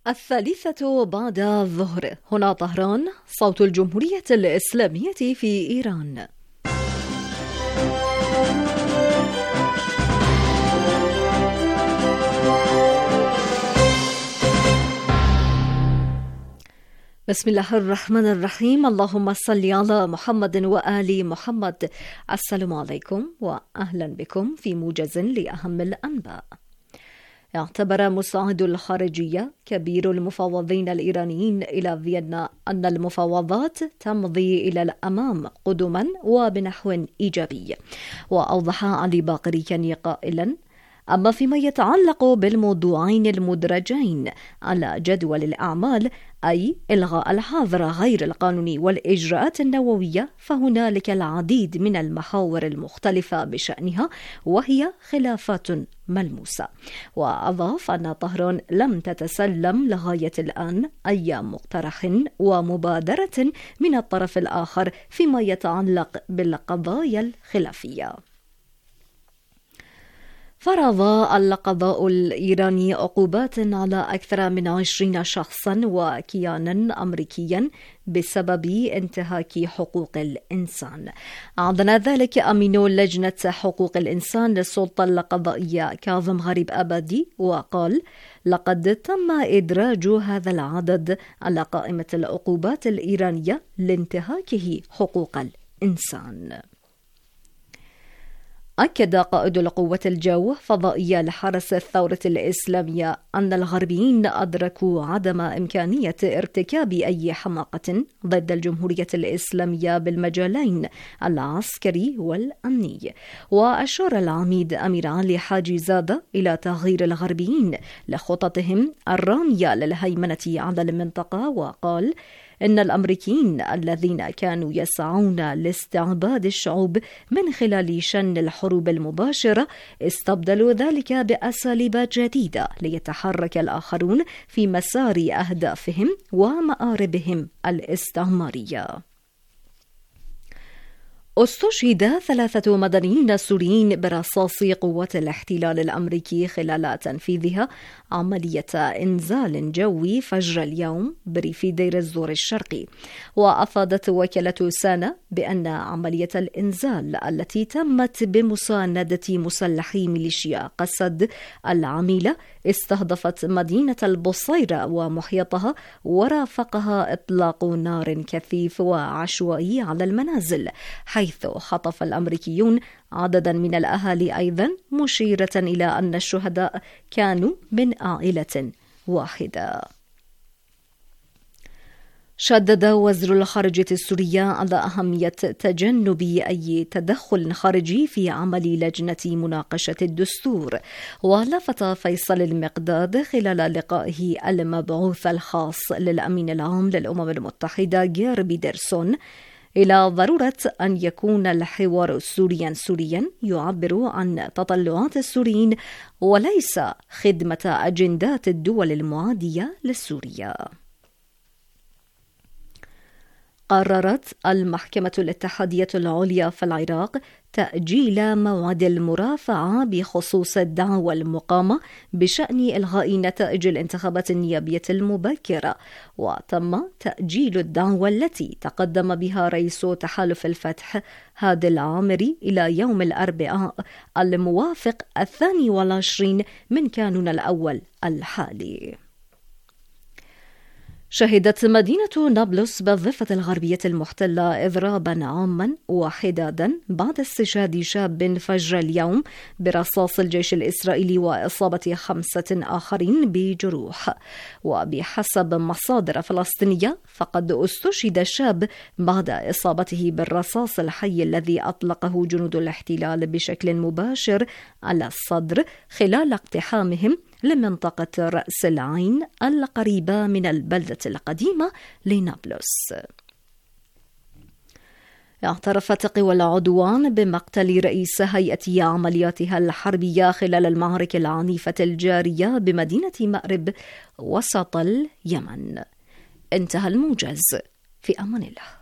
الثالثة بعد الظهر، هنا طهران، صوت الجمهورية الإسلامية في إيران. بسم الله الرحمن الرحيم. اللهم صل على محمد وآل محمد. السلام عليكم وأهلا بكم في موجز لأهم الأنباء. اعتبر مساعد الخارجية كبير المفوضين الإيرانيين إلى فيينا أن المفاوضات تمضي إلى الأمام قدما وبنحو إيجابي. وأوضح علي باقري قائلا: أما فيما يتعلق بالموضوعين المدرجين على جدول الأعمال، أي إلغاء الحظر غير القانوني والإجراءات النووية، فهنالك العديد من المحاور المختلفة بشأنها، وهي خلافات ملموسة. وأضاف أن طهران لم تتسلم لغاية الآن أي مقترح ومبادرة من الطرف الآخر فيما يتعلق بالقضايا الخلافية. فرض القضاء الإيراني عقوبات على أكثر من 20 شخصا وكيانا أمريكيا بسبب انتهاك حقوق الإنسان. أعلن ذلك أمين لجنة حقوق الإنسان للسلطة القضائية كاظم غريب أبادي، وقال: لقد تم إدراج هذا العدد على قائمة العقوبات الإيرانية لانتهاكه حقوق الإنسان. أكد قائد القوة الجو فضائية لحرس الثورة الإسلامية أن الغربيين أدركوا عدم إمكانية ارتكاب أي حماقة ضد الجمهورية الإسلامية بالمجالين العسكري والأمني. وأشار العميد أمير علي حاجي زادة إلى تغيير الغربيين لخططهم الرامية للهيمنة على المنطقة، وقال إن الأمريكيين الذين كانوا يسعون لاستعباد الشعوب من خلال شن الحروب المباشرة استبدلوا ذلك بأساليب جديدة ليتحرك الآخرون في مسار أهدافهم ومآربهم الاستعمارية. استشهد 3 مدنيين سوريين برصاص قوات الاحتلال الأمريكي خلال تنفيذها عملية إنزال جوي فجر اليوم بريف دير الزور الشرقي. وأفادت وكالة سانا بأن عملية الإنزال التي تمت بمساندة مسلحي ميليشيا قسد العميلة استهدفت مدينة البصيرة ومحيطها، ورافقها إطلاق نار كثيف وعشوائي على المنازل، حيث خطف الأمريكيون عددا من الأهالي أيضا، مشيرة إلى أن الشهداء كانوا من عائلة واحدة. شدد وزير الخارجية السورية على أهمية تجنب أي تدخل خارجي في عمل لجنة مناقشة الدستور. ولفت فيصل المقداد خلال لقائه المبعوث الخاص للأمين العام للأمم المتحدة جير بيدرسون إلى ضرورة أن يكون الحوار سوريا يعبر عن تطلعات السوريين وليس خدمة أجندات الدول المعادية لسوريا. قررت المحكمة الاتحادية العليا في العراق تأجيل موعد المرافعة بخصوص الدعوى المقامة بشأن إلغاء نتائج الانتخابات النيابية المبكرة. وتم تأجيل الدعوى التي تقدم بها رئيس تحالف الفتح هادي العامري إلى يوم الأربعاء الموافق 22 من كانون الأول الحالي. شهدت مدينة نابلس بالضفة الغربية المحتلة إضرابا عاما وحدادا بعد استشهاد شاب فجر اليوم برصاص الجيش الإسرائيلي وإصابة 5 آخرين بجروح. وبحسب مصادر فلسطينية فقد استشهد الشاب بعد إصابته بالرصاص الحي الذي أطلقه جنود الاحتلال بشكل مباشر على الصدر خلال اقتحامهم لمنطقة رأس العين القريبة من البلدة القديمة لنابلس. اعترفت قوى العدوان بمقتل رئيس هيئة عملياتها الحربية خلال المعارك العنيفة الجارية بمدينة مأرب وسط اليمن. انتهى الموجز. في أمان الله.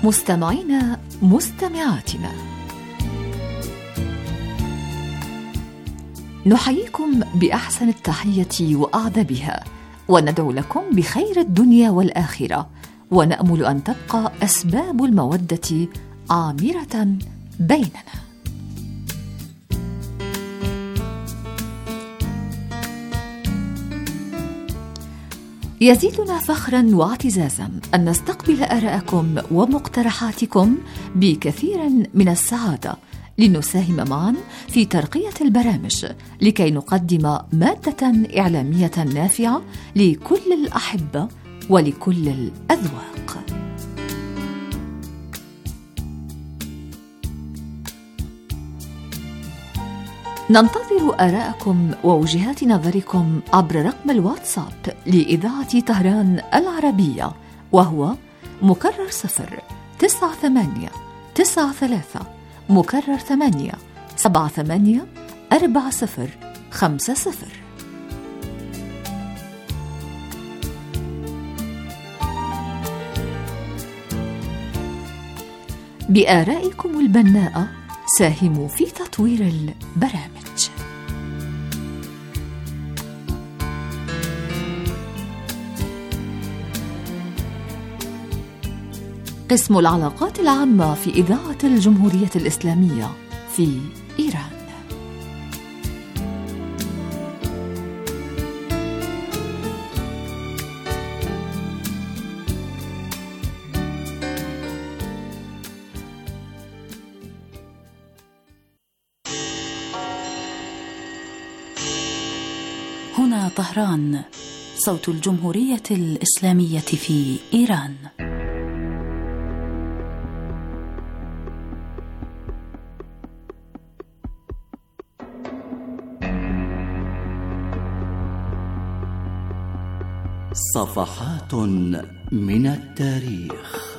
مستمعينا مستمعاتنا، نحييكم بأحسن التحية وأعذبها، وندعو لكم بخير الدنيا والآخرة، ونأمل أن تبقى أسباب المودة عامرة بيننا. يزيدنا فخرا واعتزازا أن نستقبل آراءكم ومقترحاتكم بكثير من السعادة، لنساهم معا في ترقية البرامج لكي نقدم مادة إعلامية نافعة لكل الأحبة ولكل الأذواق. ننتظر آراءكم ووجهات نظركم عبر رقم الواتساب لإذاعة طهران العربية، وهو مكرر 09893 مكرر 8784050. بآرائكم البناءة ساهموا في تطوير البرامج. قسم العلاقات العامة في إذاعة الجمهورية الإسلامية في إيران. هنا طهران، صوت الجمهورية الإسلامية في إيران. صفحات من التاريخ.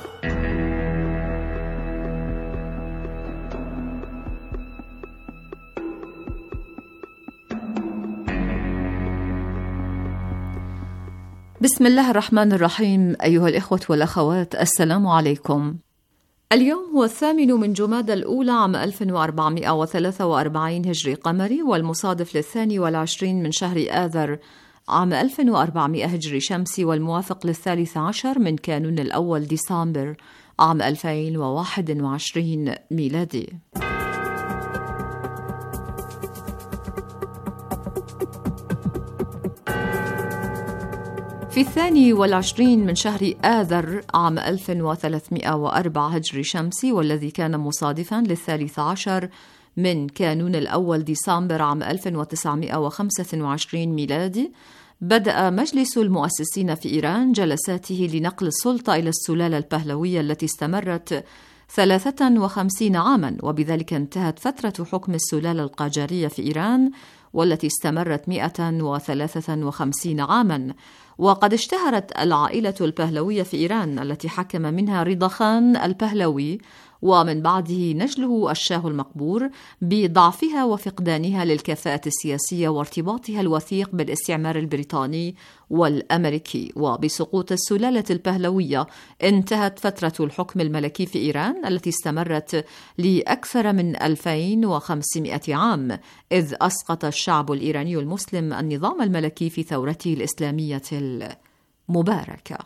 بسم الله الرحمن الرحيم. أيها الإخوة والأخوات، السلام عليكم. اليوم هو 8 من جمادى الأولى عام 1443 هجري قمري، والمصادف ل22 من شهر آذر عام 1400 هجري شمسي، والموافق ل13 من كانون الأول ديسمبر عام 2021 ميلادي. في 22 من شهر آذر عام 1304 هجري شمسي، والذي كان مصادفاً ل13 من كانون الأول ديسمبر عام 1925 ميلادي، بدأ مجلس المؤسسين في إيران جلساته لنقل السلطة إلى السلالة البهلوية التي استمرت 53 عاماً، وبذلك انتهت فترة حكم السلالة القاجارية في إيران والتي استمرت 153 عاماً. وقد اشتهرت العائلة البهلوية في إيران التي حكم منها رضا خان البهلوي، ومن بعده نجله الشاه المقبور، بضعفها وفقدانها للكفاءة السياسية وارتباطها الوثيق بالاستعمار البريطاني والأمريكي. وبسقوط السلالة البهلوية انتهت فترة الحكم الملكي في إيران التي استمرت لأكثر من 2500 عام، إذ أسقط الشعب الإيراني المسلم النظام الملكي في ثورته الإسلامية المباركة.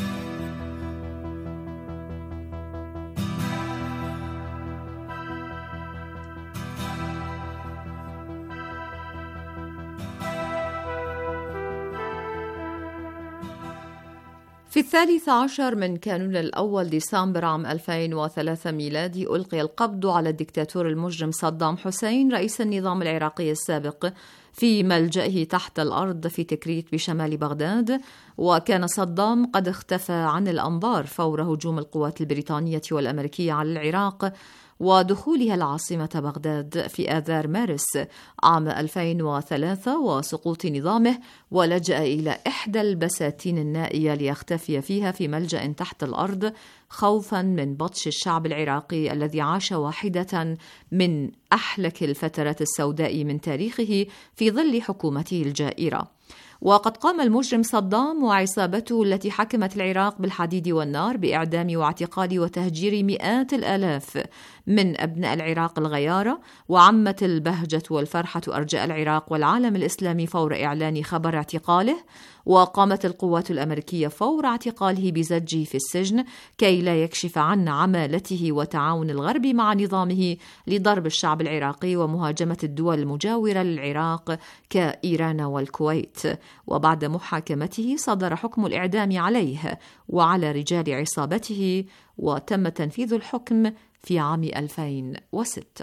في 13 من كانون الأول ديسمبر عام 2003 ميلادي ألقي القبض على الدكتاتور المجرم صدام حسين رئيس النظام العراقي السابق في ملجئه تحت الأرض في تكريت بشمال بغداد. وكان صدام قد اختفى عن الأنظار فور هجوم القوات البريطانية والأمريكية على العراق ودخولها العاصمة بغداد في آذار مارس عام 2003 وسقوط نظامه، ولجأ إلى إحدى البساتين النائية ليختفي فيها في ملجأ تحت الأرض خوفا من بطش الشعب العراقي الذي عاش واحدة من أحلك الفترات السوداء من تاريخه في ظل حكومته الجائرة. وقد قام المجرم صدام وعصابته التي حكمت العراق بالحديد والنار بإعدام واعتقال وتهجير مئات الآلاف من أبناء العراق الغيارة، وعمت البهجة والفرحة أرجاء العراق والعالم الإسلامي فور إعلان خبر اعتقاله، وقامت القوات الأمريكية فور اعتقاله بزجه في السجن كي لا يكشف عن عمالته وتعاون الغرب مع نظامه لضرب الشعب العراقي ومهاجمة الدول المجاورة للعراق كإيران والكويت. وبعد محاكمته صدر حكم الإعدام عليه وعلى رجال عصابته، وتم تنفيذ الحكم في عام 2006.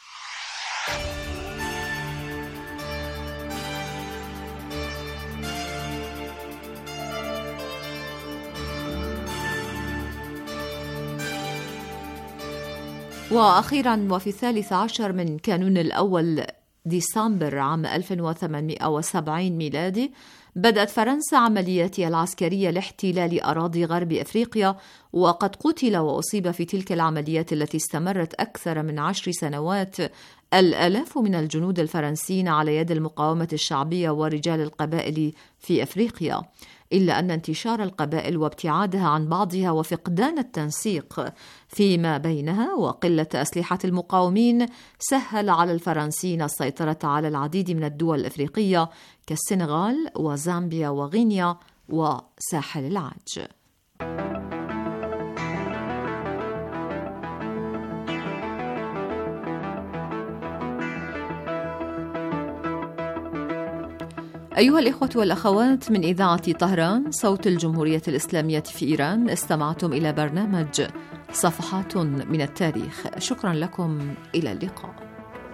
وأخيرا وفي 13 من كانون الأول ديسمبر عام 1870 ميلادي بدأت فرنسا عملياتها العسكرية لاحتلال أراضي غرب أفريقيا، وقد قتل وأصيب في تلك العمليات التي استمرت أكثر من 10 سنوات الآلاف من الجنود الفرنسيين على يد المقاومة الشعبية ورجال القبائل في أفريقيا، إلا أن انتشار القبائل وابتعادها عن بعضها وفقدان التنسيق فيما بينها وقلة أسلحة المقاومين سهل على الفرنسيين السيطرة على العديد من الدول الأفريقية كالسنغال وزامبيا وغينيا وساحل العاج. أيها الإخوة والأخوات، من إذاعة طهران صوت الجمهورية الإسلامية في إيران، استمعتم إلى برنامج صفحات من التاريخ. شكرا لكم، إلى اللقاء.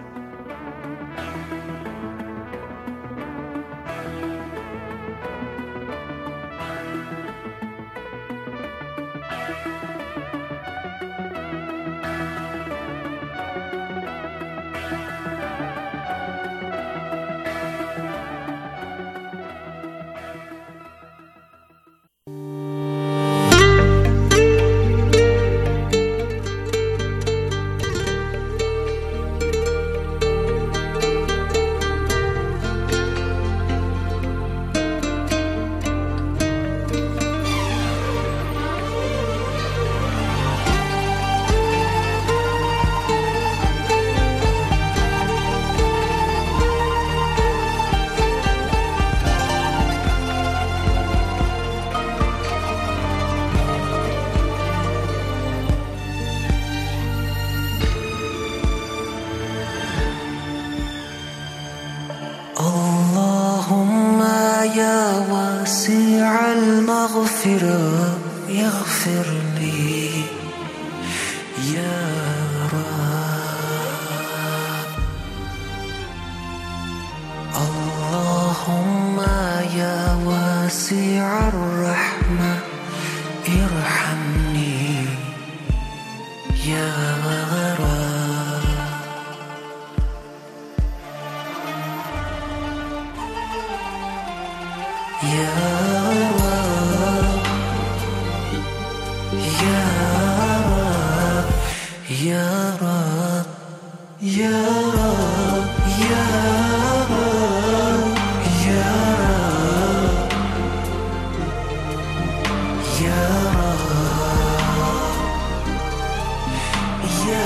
المغفرة يغفر لي يا رب. اللهم يا واسع الرحمة ارحمني يا رب. يا رب يا رب يا رب يا رب يا رب يا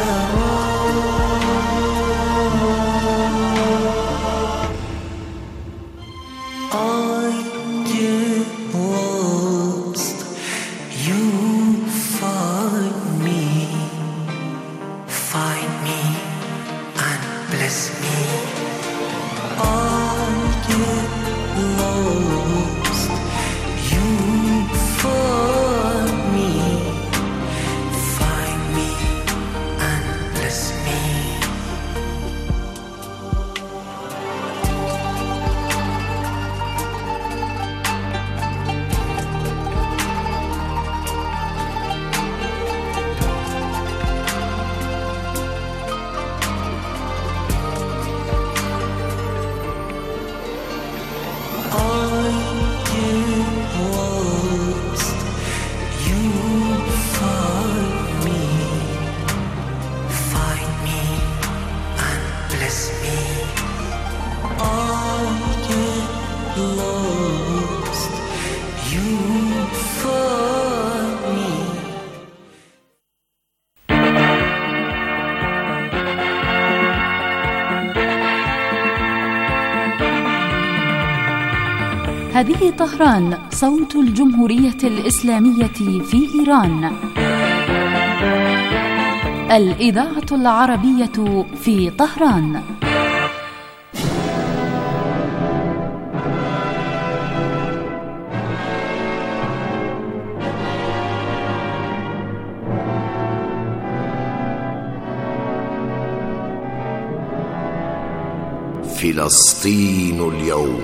Lord. هذه طهران، صوت الجمهورية الإسلامية في إيران. الإذاعة العربية في طهران. فلسطين اليوم.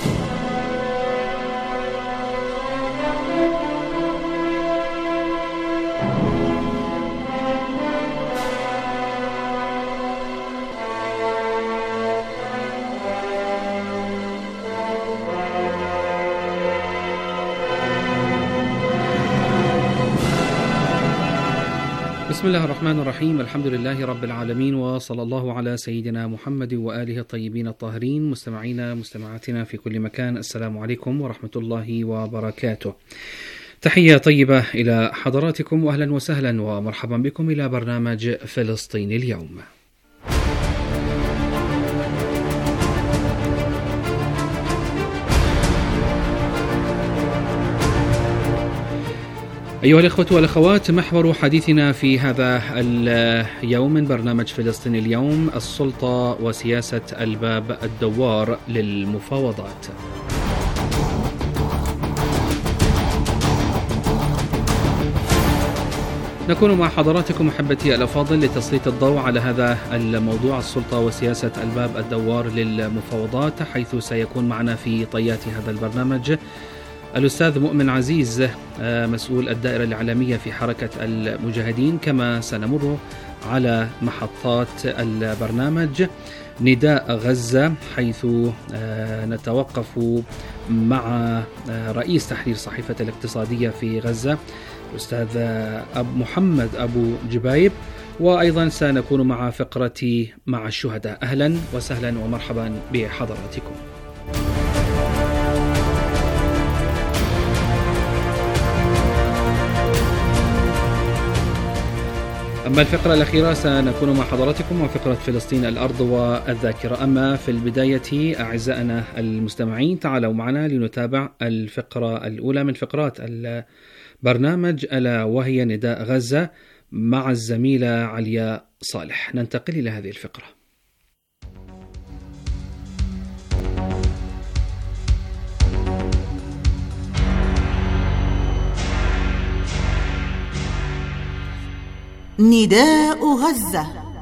بسم الله الرحمن الرحيم. الحمد لله رب العالمين، وصلى الله على سيدنا محمد وآله الطيبين الطاهرين. مستمعينا مستمعاتنا في كل مكان، السلام عليكم ورحمة الله وبركاته. تحية طيبة إلى حضراتكم، وأهلا وسهلا ومرحبا بكم إلى برنامج فلسطين اليوم. أيها الإخوة والأخوات، محور حديثنا في هذا اليوم من برنامج فلسطين اليوم السلطة وسياسة الباب الدوار للمفاوضات. نكون مع حضراتكم أحبتي الأفاضل لتسليط الضوء على هذا الموضوع، السلطة وسياسة الباب الدوار للمفاوضات، حيث سيكون معنا في طيات هذا البرنامج الأستاذ مؤمن عزيز مسؤول الدائرة الإعلامية في حركة المجاهدين. كما سنمر على محطات البرنامج نداء غزة، حيث نتوقف مع رئيس تحرير صحيفة الاقتصادية في غزة الأستاذ محمد أبو جبايب، وأيضا سنكون مع فقرة مع الشهداء. أهلا وسهلا ومرحبا بحضراتكم. أما الفقرة الأخيرة سنكون مع حضراتكم وفقرة فلسطين الأرض والذاكرة. أما في البداية أعزائنا المستمعين، تعالوا معنا لنتابع الفقرة الأولى من فقرات البرنامج، ألا وهي نداء غزة مع الزميلة علياء صالح. ننتقل إلى هذه الفقرة. نداء غزة.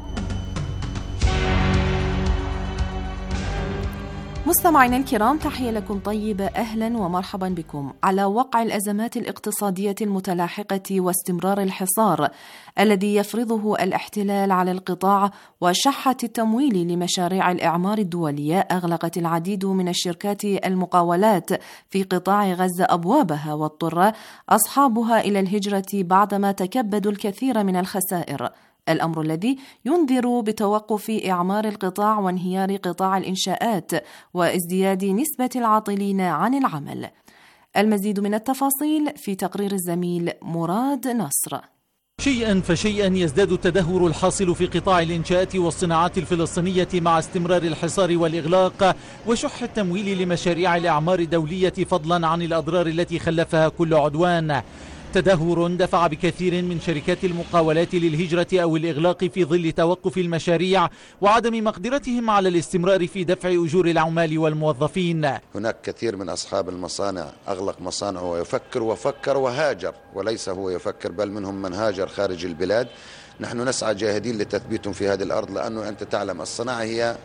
مستمعينا الكرام، تحية لكم طيبة، أهلا ومرحبا بكم. على وقع الأزمات الاقتصادية المتلاحقة واستمرار الحصار الذي يفرضه الاحتلال على القطاع وشحة التمويل لمشاريع الإعمار الدولية، أغلقت العديد من الشركات المقاولات في قطاع غزة أبوابها، واضطر أصحابها إلى الهجرة بعدما تكبدوا الكثير من الخسائر، الأمر الذي ينذر بتوقف إعمار القطاع وانهيار قطاع الإنشاءات وازدياد نسبة العاطلين عن العمل. المزيد من التفاصيل في تقرير الزميل مراد نصر. شيئا فشيئا يزداد التدهور الحاصل في قطاع الإنشاءات والصناعات الفلسطينية مع استمرار الحصار والإغلاق وشح التمويل لمشاريع الإعمار الدولية، فضلا عن الأضرار التي خلفها كل عدوان. تدهور دفع بكثير من شركات المقاولات للهجرة أو الإغلاق في ظل توقف المشاريع وعدم مقدرتهم على الاستمرار في دفع أجور العمال والموظفين. هناك كثير من أصحاب المصانع أغلق مصانعه وفكر وهاجر، وليس هو يفكر بل منهم من هاجر خارج البلاد. نحن نسعى جاهدين لتثبيتهم في هذه الأرض، لأنه أنت تعلم الصناعة هي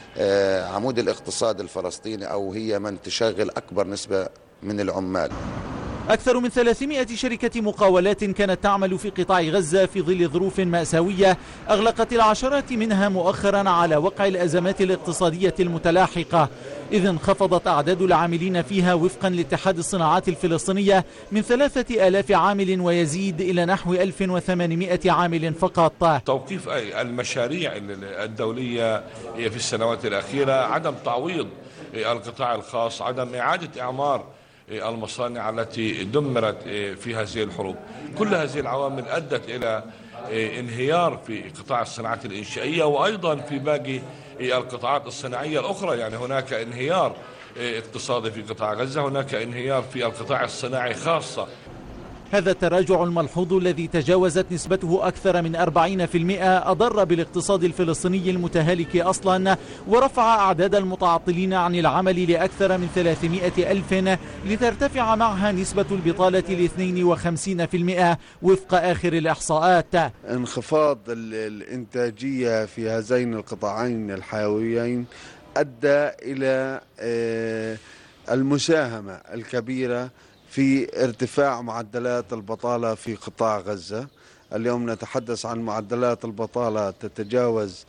عمود الاقتصاد الفلسطيني، أو هي من تشغل أكبر نسبة من العمال. أكثر من 300 شركة مقاولات كانت تعمل في قطاع غزة في ظل ظروف مأساوية أغلقت العشرات منها مؤخرا على وقع الأزمات الاقتصادية المتلاحقة، إذ انخفضت أعداد العاملين فيها وفقا لاتحاد الصناعات الفلسطينية من 3000 عامل ويزيد إلى نحو 1800 عامل فقط. توقيف المشاريع الدولية في السنوات الأخيرة، عدم تعويض القطاع الخاص، عدم إعادة إعمار المصانع التي دمرت في هذه الحروب، كل هذه العوامل أدت إلى انهيار في قطاع الصناعات الإنشائية وأيضا في باقي القطاعات الصناعية الأخرى. يعني هناك انهيار اقتصادي في قطاع غزة، هناك انهيار في القطاع الصناعي خاصة. هذا التراجع الملحوظ الذي تجاوزت نسبته أكثر من 40% أضر بالاقتصاد الفلسطيني المتهالك أصلا، ورفع أعداد المتعطلين عن العمل لأكثر من 300,000 لترتفع معها نسبة البطالة ل 52% وفق آخر الإحصاءات. انخفاض الإنتاجية في هذين القطاعين الحيويين أدى إلى المساهمة الكبيرة في ارتفاع معدلات البطالة في قطاع غزة. اليوم نتحدث عن معدلات البطالة تتجاوز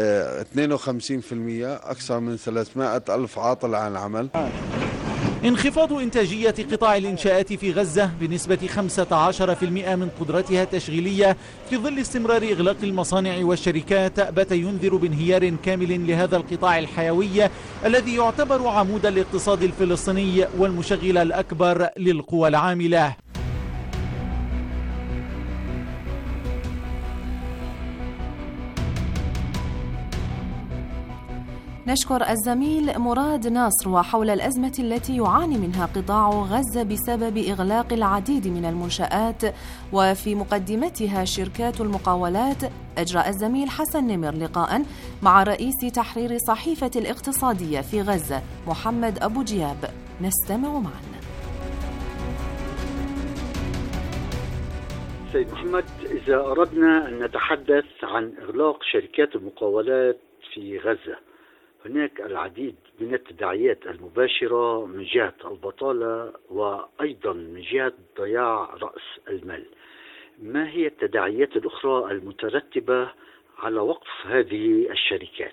52%، أكثر من 300,000 عاطل عن العمل. انخفاض إنتاجية قطاع الإنشاءات في غزة بنسبة 15% من قدرتها التشغيلية في ظل استمرار إغلاق المصانع والشركات بات ينذر بانهيار كامل لهذا القطاع الحيوي الذي يعتبر عمود الاقتصاد الفلسطيني والمشغل الأكبر للقوى العاملة. نشكر الزميل مراد ناصر. وحول الأزمة التي يعاني منها قطاع غزة بسبب إغلاق العديد من المنشآت وفي مقدمتها شركات المقاولات، أجرى الزميل حسن نمر لقاء مع رئيس تحرير صحيفة الاقتصادية في غزة محمد أبو جياب. نستمع معا. سيد محمد، إذا أردنا أن نتحدث عن إغلاق شركات المقاولات في غزة، هناك العديد من التداعيات المباشرة من جهة البطالة وأيضا من جهة ضياع رأس المال. ما هي التداعيات الأخرى المترتبة على وقف هذه الشركات؟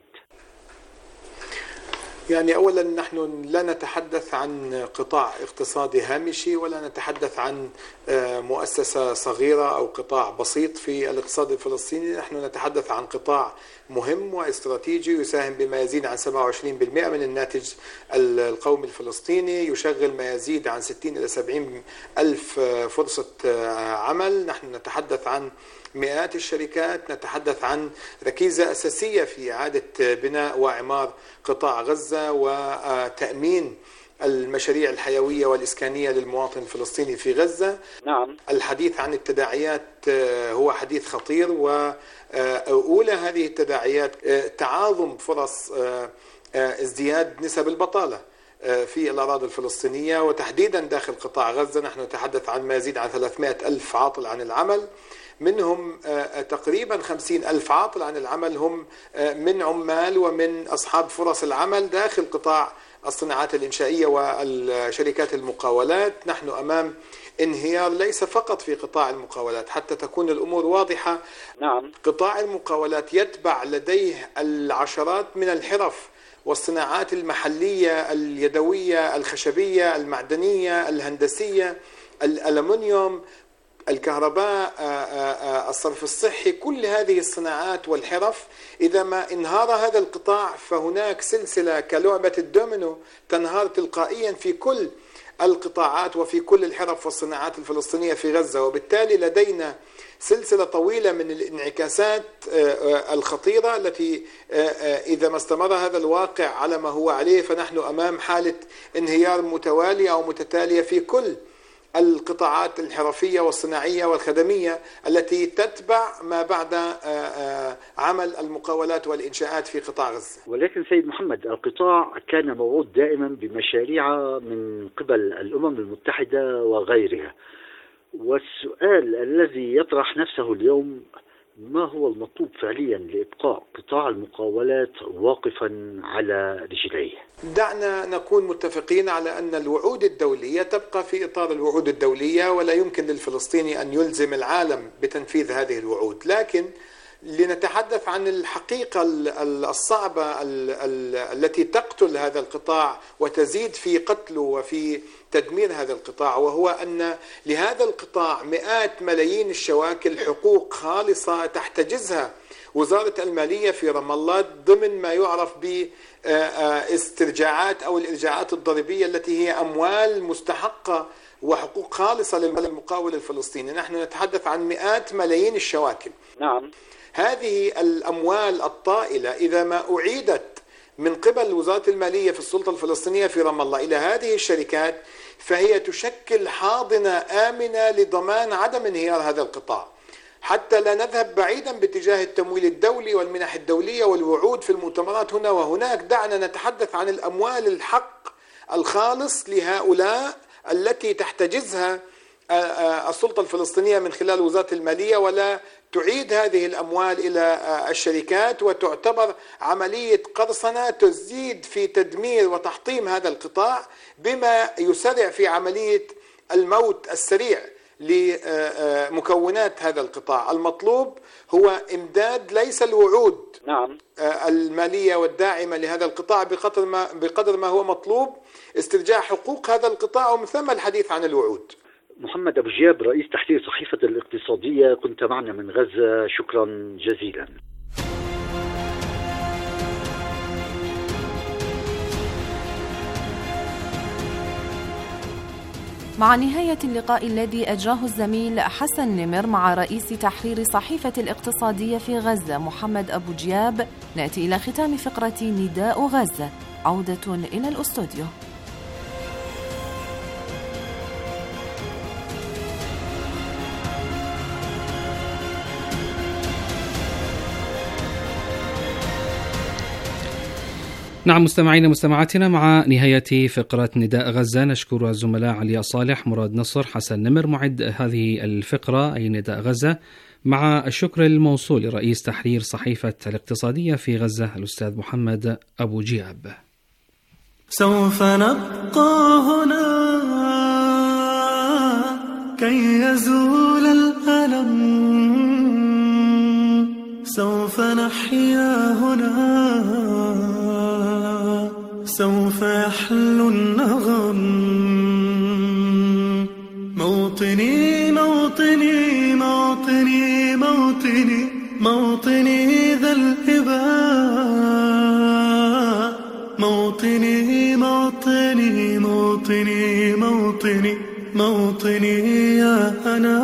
يعني أولا نحن لا نتحدث عن قطاع اقتصادي هامشي، ولا نتحدث عن مؤسسة صغيرة أو قطاع بسيط في الاقتصاد الفلسطيني. نحن نتحدث عن قطاع مهم واستراتيجي يساهم بما يزيد عن 27% من الناتج القومي الفلسطيني، يشغل ما يزيد عن 60 إلى 70 ألف فرصة عمل. نحن نتحدث عن مئات الشركات، نتحدث عن ركيزة أساسية في إعادة بناء وإعمار قطاع غزة وتأمين المشاريع الحيوية والإسكانية للمواطن الفلسطيني في غزة. نعم. الحديث عن التداعيات هو حديث خطير، وأولى هذه التداعيات تعاظم فرص ازدياد نسب البطالة في الأراضي الفلسطينية وتحديدا داخل قطاع غزة. نحن نتحدث عن ما يزيد عن 300 ألف عاطل عن العمل، منهم تقريبا 50 ألف عاطل عن العمل هم من عمال ومن أصحاب فرص العمل داخل قطاع الصناعات الإنشائية والشركات المقاولات. نحن أمام انهيار ليس فقط في قطاع المقاولات، حتى تكون الأمور واضحة. نعم. قطاع المقاولات يتبع لديه العشرات من الحرف والصناعات المحلية اليدوية الخشبية المعدنية الهندسية الألمنيوم الكهرباء الصرف الصحي. كل هذه الصناعات والحرف إذا ما انهار هذا القطاع فهناك سلسلة كلعبة الدومينو تنهار تلقائيا في كل القطاعات وفي كل الحرف والصناعات الفلسطينية في غزة. وبالتالي لدينا سلسلة طويلة من الانعكاسات الخطيرة التي إذا ما استمر هذا الواقع على ما هو عليه فنحن أمام حالة انهيار متوالية أو متتالية في كل القطاعات الحرفية والصناعية والخدمية التي تتبع ما بعد عمل المقاولات والإنشاءات في قطاع غزة. ولكن سيد محمد، القطاع كان موعود دائما بمشاريع من قبل الأمم المتحدة وغيرها، والسؤال الذي يطرح نفسه اليوم ما هو المطلوب فعليا لإبقاء قطاع المقاولات واقفا على رجليه؟ دعنا نكون متفقين على أن الوعود الدولية تبقى في إطار الوعود الدولية، ولا يمكن للفلسطيني أن يلزم العالم بتنفيذ هذه الوعود. لكن لنتحدث عن الحقيقة الصعبة التي تقتل هذا القطاع وتزيد في قتله وفي تدمير هذا القطاع، وهو أن لهذا القطاع مئات ملايين الشواكل حقوق خالصة تحتجزها وزارة المالية في رام الله ضمن ما يعرف باسترجاعات أو الإرجاعات الضريبية التي هي أموال مستحقة وحقوق خالصة للمقاول الفلسطيني. نحن نتحدث عن مئات ملايين الشواكل. نعم. هذه الأموال الطائلة إذا ما أعيدت من قبل وزارة المالية في السلطة الفلسطينية في رام الله إلى هذه الشركات، فهي تشكل حاضنة آمنة لضمان عدم انهيار هذا القطاع، حتى لا نذهب بعيدا باتجاه التمويل الدولي والمنح الدولية والوعود في المؤتمرات هنا وهناك. دعنا نتحدث عن الأموال الحق الخالص لهؤلاء التي تحتجزها السلطة الفلسطينية من خلال وزارة المالية، ولا تعيد هذه الأموال إلى الشركات، وتعتبر عملية قرصنة تزيد في تدمير وتحطيم هذا القطاع، بما يسرع في عملية الموت السريع لمكونات هذا القطاع. المطلوب هو إمداد ليس الوعود المالية والداعمة لهذا القطاع بقدر ما هو مطلوب استرجاع حقوق هذا القطاع، ومن ثم الحديث عن الوعود. محمد أبو جياب، رئيس تحرير صحيفة الاقتصادية، كنت معنا من غزة، شكرا جزيلا. مع نهاية اللقاء الذي أجراه الزميل حسن نمر مع رئيس تحرير صحيفة الاقتصادية في غزة محمد أبو جياب، نأتي إلى ختام فقرة نداء غزة. عودة إلى الأستوديو. نعم مستمعينا مستمعاتنا، مع نهاية فقرة نداء غزة نشكر الزملاء علي صالح، مراد نصر، حسن نمر معد هذه الفقرة أي نداء غزة، مع الشكر الموصول لرئيس تحرير صحيفة الاقتصادية في غزة الأستاذ محمد أبو جياب. سوف نبقى هنا كي يزول الألم، سوف نحيا هنا، سوف يحلو النغم. موطني موطني موطني موطني موطني ذا الإباء، موطني موطني موطني موطني موطني يا أنا.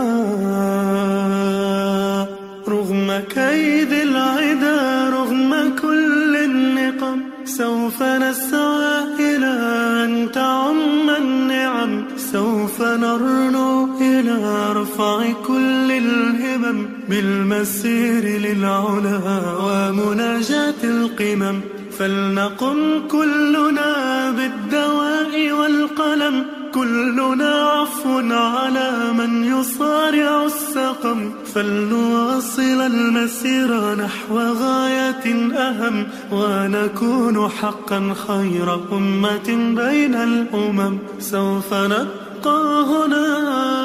رغم كيد العدا، رغم كل النقم، سوف نسعى إلى أن تعم النعم، سوف نرنو إلى رفع كل الهمم، بالمسير للعلا ومناجاة القمم. فلنقم كلنا بالدواء والقلم، كلنا عفو على من يصارع السقم. فلنواصل المسير نحو غاية أهم، ونكون حقا خير أمة بين الأمم. سوف نبقى هنا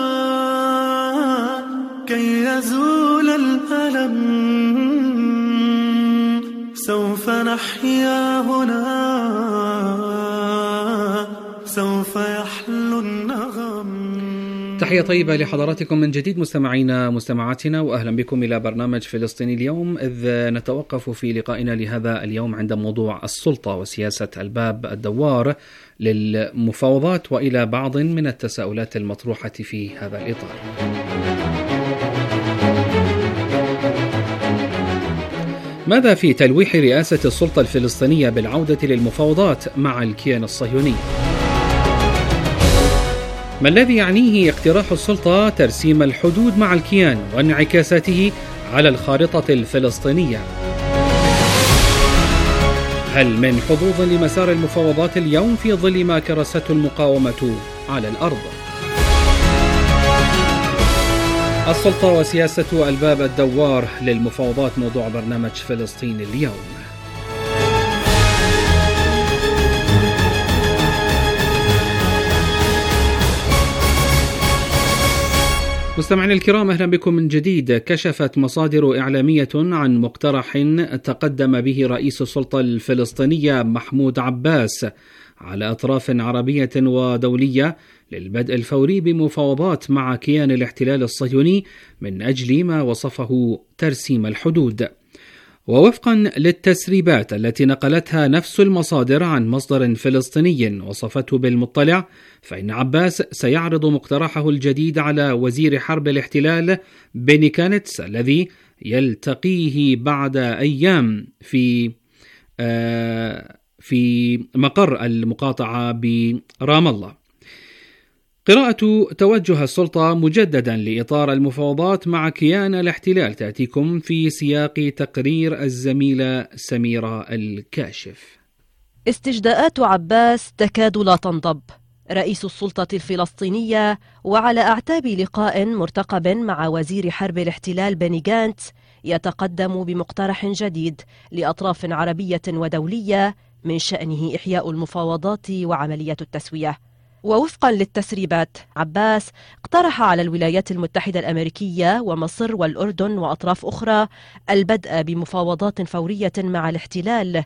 كي يزول الألم، سوف نحيا هنا، سوف يحلو النغم. تحية طيبة لحضراتكم من جديد مستمعينا مستمعاتنا، وأهلا بكم إلى برنامج فلسطيني اليوم، إذ نتوقف في لقائنا لهذا اليوم عند موضوع السلطة وسياسة الباب الدوار للمفاوضات، وإلى بعض من التساؤلات المطروحة في هذا الإطار. ماذا في تلويح رئاسة السلطة الفلسطينية بالعودة للمفاوضات مع الكيان الصهيوني؟ ما الذي يعنيه اقتراح السلطة ترسيم الحدود مع الكيان وانعكاساته على الخارطة الفلسطينية؟ هل من حظوظ لمسار المفاوضات اليوم في ظل ما كرسته المقاومة على الأرض؟ السلطة وسياسة الباب الدوار للمفاوضات، موضوع برنامج فلسطين اليوم. مستمعينا الكرام، أهلا بكم من جديد. كشفت مصادر إعلامية عن مقترح تقدم به رئيس السلطة الفلسطينية محمود عباس على أطراف عربية ودولية للبدء الفوري بمفاوضات مع كيان الاحتلال الصهيوني من أجل ما وصفه ترسيم الحدود. ووفقا للتسريبات التي نقلتها نفس المصادر عن مصدر فلسطيني وصفته بالمطلع، فإن عباس سيعرض مقترحه الجديد على وزير حرب الاحتلال بيني كانتس الذي يلتقيه بعد أيام في في مقر المقاطعة برام الله. قراءة توجه السلطة مجددا لإطار المفاوضات مع كيان الاحتلال تأتيكم في سياق تقرير الزميلة سميرة الكاشف. استجداءات عباس تكاد لا تنضب. رئيس السلطة الفلسطينية وعلى أعتاب لقاء مرتقب مع وزير حرب الاحتلال بني غانتس يتقدم بمقترح جديد لأطراف عربية ودولية من شأنه إحياء المفاوضات وعملية التسوية. ووفقا للتسريبات، عباس اقترح على الولايات المتحدة الأمريكية ومصر والأردن وأطراف أخرى البدء بمفاوضات فورية مع الاحتلال،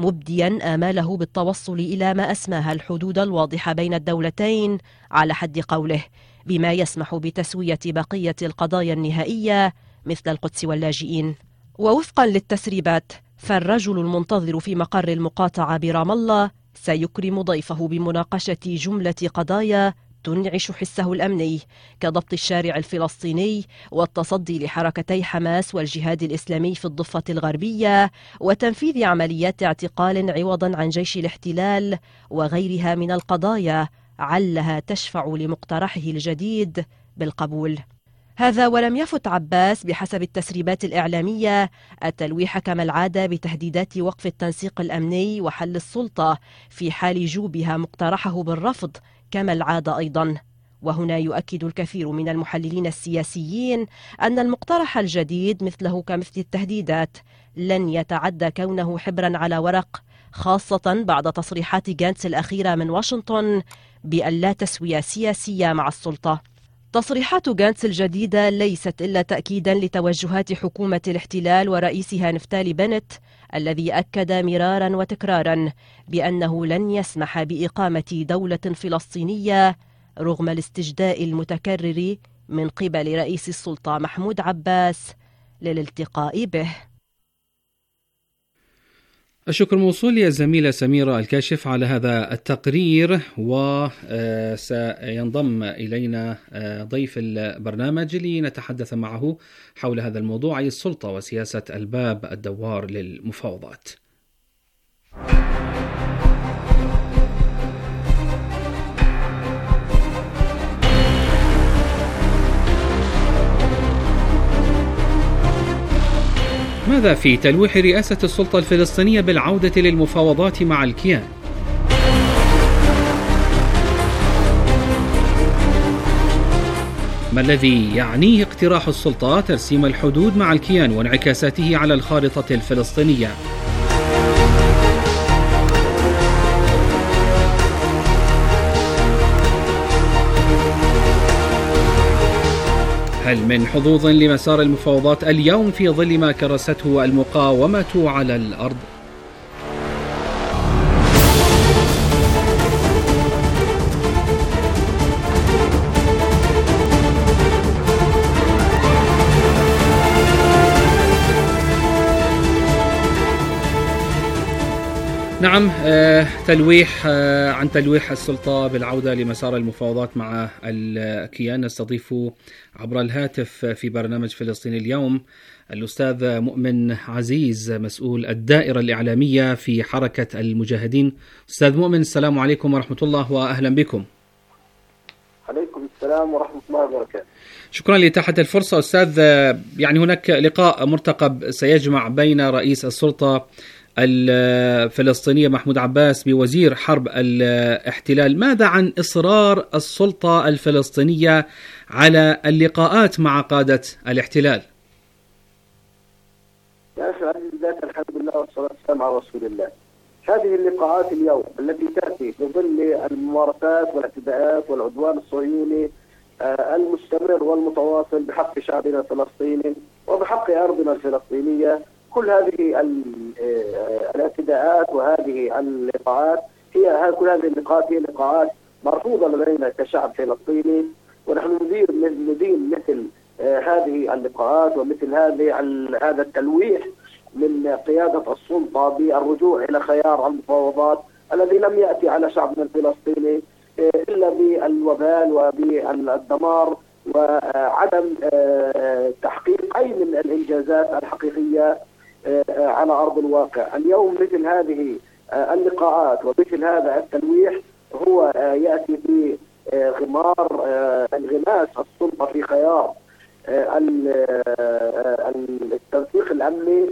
مبديا آماله بالتوصل إلى ما أسماها الحدود الواضحة بين الدولتين على حد قوله، بما يسمح بتسوية بقية القضايا النهائية مثل القدس واللاجئين. ووفقا للتسريبات، فالرجل المنتظر في مقر المقاطعة برام الله سيكرم ضيفه بمناقشة جملة قضايا تنعش حسه الأمني، كضبط الشارع الفلسطيني والتصدي لحركتي حماس والجهاد الإسلامي في الضفة الغربية وتنفيذ عمليات اعتقال عوضا عن جيش الاحتلال وغيرها من القضايا علها تشفع لمقترحه الجديد بالقبول. هذا ولم يفت عباس بحسب التسريبات الإعلامية التلويح كما العادة بتهديدات وقف التنسيق الأمني وحل السلطة في حال جوبها مقترحه بالرفض كما العادة أيضا. وهنا يؤكد الكثير من المحللين السياسيين أن المقترح الجديد مثله كمثل التهديدات لن يتعدى كونه حبرا على ورق، خاصة بعد تصريحات غانتس الأخيرة من واشنطن بأن لا تسوية سياسية مع السلطة. تصريحات غانتس الجديدة ليست إلا تأكيدا لتوجهات حكومة الاحتلال ورئيسها نفتالي بنت، الذي أكد مرارا وتكرارا بأنه لن يسمح بإقامة دولة فلسطينية رغم الاستجداء المتكرر من قبل رئيس السلطة محمود عباس للالتقاء به. الشكر موصول للزميلة سميرة الكاشف على هذا التقرير. وسينضم إلينا ضيف البرنامج لنتحدث معه حول هذا الموضوع، أي السلطة وسياسة الباب الدوار للمفاوضات. ماذا في تلويح رئاسة السلطة الفلسطينية بالعودة للمفاوضات مع الكيان؟ ما الذي يعنيه اقتراح السلطة ترسيم الحدود مع الكيان وانعكاساته على الخارطة الفلسطينية؟ هل من حظوظ لمسار المفاوضات اليوم في ظل ما كرسته المقاومة على الأرض؟ نعم، عن تلويح السلطة بالعودة لمسار المفاوضات مع الكيان نستضيف عبر الهاتف في برنامج فلسطين اليوم الأستاذ مؤمن عزيز، مسؤول الدائرة الإعلامية في حركة المجاهدين. أستاذ مؤمن، السلام عليكم ورحمة الله وأهلا بكم. عليكم السلام ورحمة الله وبركاته. شكرا لإتاحة الفرصة. أستاذ، يعني هناك لقاء مرتقب سيجمع بين رئيس السلطة الفلسطينية محمود عباس بوزير حرب الاحتلال. ماذا عن إصرار السلطة الفلسطينية على اللقاءات مع قادة الاحتلال؟ يا أخي العزيز، ذات الحمد لله والصلاة والسلام على رسول الله. هذه اللقاءات اليوم التي تأتي في ظل الممارسات والاعتداءات والعدوان الصهيوني المستمر والمتواصل بحق شعبنا الفلسطيني وبحق أرضنا الفلسطينية، كل هذه الاعتداءات وهذه اللقاءات كل هذه اللقاءات هي لقاءات مرفوضة لدينا كشعب فلسطيني، ونحن ندين مثل هذه اللقاءات ومثل هذا التلويح من قيادة السلطة بالرجوع إلى خيار المفاوضات الذي لم يأتي على شعبنا الفلسطيني إلا بالوبال وبالدمار وعدم تحقيق أي من الإنجازات الحقيقية على أرض الواقع. اليوم مثل هذه اللقاءات ومثل هذا التلويح هو يأتي في غمار انغماس السلطة في خيار التنسيق الأمني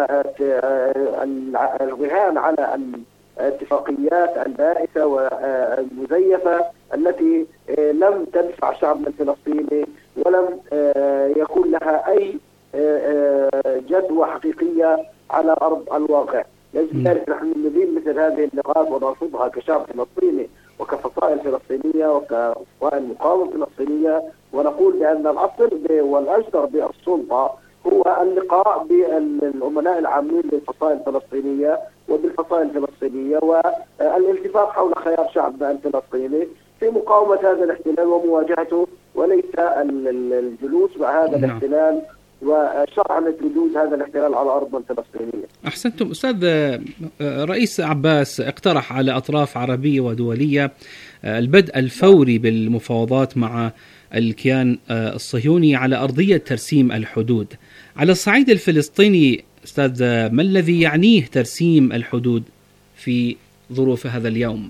والرهان على الاتفاقيات البائسة والمزيفة التي لم تدفع شعبنا الفلسطيني ولم يكون لها أي جدوى حقيقية على أرض الواقع. لذلك نحن ندين مثل هذه اللقاءات ونرفضها كشعب فلسطيني وكفصائل فلسطينية وكفصائل مقاومة فلسطينية، ونقول بأن الأصل والأجدر بالسلطة هو اللقاء بالأمناء العامين للفصائل الفلسطينية وبالفصائل الفلسطينية والالتفاف حول خيار شعبنا الفلسطيني في مقاومة هذا الاحتلال ومواجهته، وليس الجلوس مع هذا الاحتلال وشرعنة وجود هذا الاحتلال على أرض الفلسطينية. أحسنتم أستاذ. رئيس عباس اقترح على أطراف عربية ودولية البدء الفوري بالمفاوضات مع الكيان الصهيوني على أرضية ترسيم الحدود. على الصعيد الفلسطيني أستاذ، ما الذي يعنيه ترسيم الحدود في ظروف هذا اليوم؟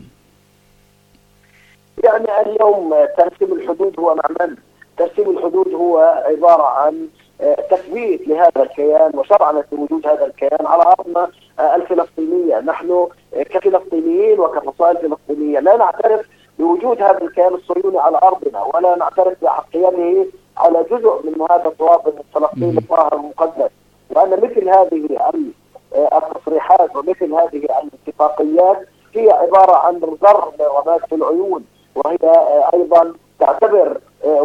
يعني اليوم ترسيم الحدود هو مع من؟ ترسيم الحدود هو عبارة عن تثبيت لهذا الكيان وشرعنة وجود هذا الكيان على أرضنا الفلسطينية. نحن كفلسطينيين وكفصائل فلسطينية لا نعترف بوجود هذا الكيان الصهيوني على أرضنا، ولا نعترف بحقيته على جزء من هذا التواطن الفلسطيني الطاهر المقدس، وأن مثل هذه التصريحات ومثل هذه الاتفاقيات هي عبارة عن زر رماد في العيون، وهي أيضا تعتبر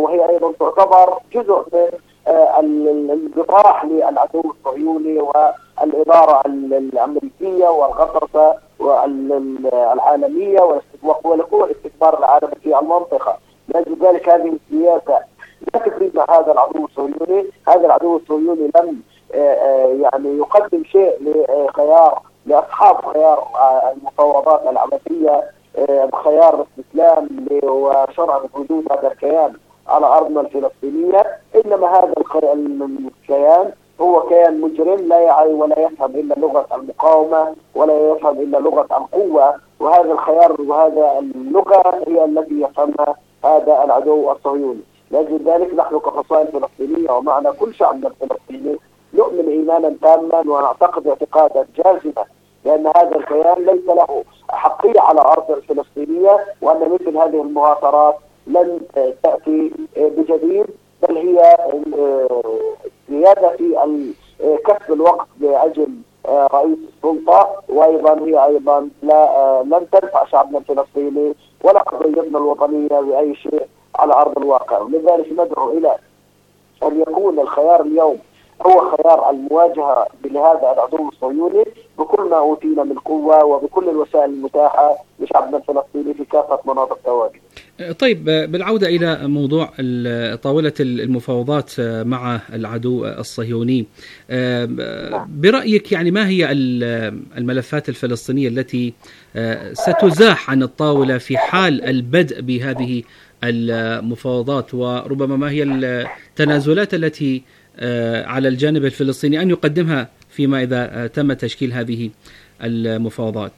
جزء من الانبطاح للعدو الصهيوني والإدارة الأمريكية والغطرسة والعالمية ولقوة الاستثمار العالمي في المنطقة. لذلك هذه السياسة لا تفيد مع هذا العدو الصهيوني. هذا العدو الصهيوني لم يعني يقدم شيء لأصحاب خيار المفاوضات العبثية بخيار الاستسلام وشرع وجود هذا الكيان على أرضنا الفلسطينية، إنما هذا الكيان هو كيان مجرم لا يعي ولا يفهم إلا لغة المقاومة ولا يفهم إلا لغة القوة، وهذا الخيار وهذا اللغة هي التي يفهمها هذا العدو الصهيوني. لذلك نحن كفصائل فلسطينية ومعنا كل شعبنا الفلسطيني نؤمن إيمانا تاما ونعتقد اعتقادا جازما لأن هذا الكيان ليس له حقية على أرض الفلسطينية، وأن مثل هذه المهاترات لن تأتي بجديد، بل هي زيادة في كسب الوقت لأجل رئيس السلطة، وأيضا هي أيضا لن تنفع شعبنا الفلسطيني ولا قضيتنا الوطنية بأي شيء على أرض الواقع. ولذلك ندعو إلى أن يكون الخيار اليوم هو خيار المواجهة بهذا العدو الصهيوني بكل ما أوتينا من قوة وبكل الوسائل المتاحة لشعبنا الفلسطيني في كافة مناطق تواجده. طيب، بالعودة إلى موضوع طاولة المفاوضات مع العدو الصهيوني، برأيك يعني ما هي الملفات الفلسطينية التي ستزاح عن الطاولة في حال البدء بهذه المفاوضات، وربما ما هي التنازلات التي على الجانب الفلسطيني أن يقدمها فيما إذا تم تشكيل هذه المفاوضات؟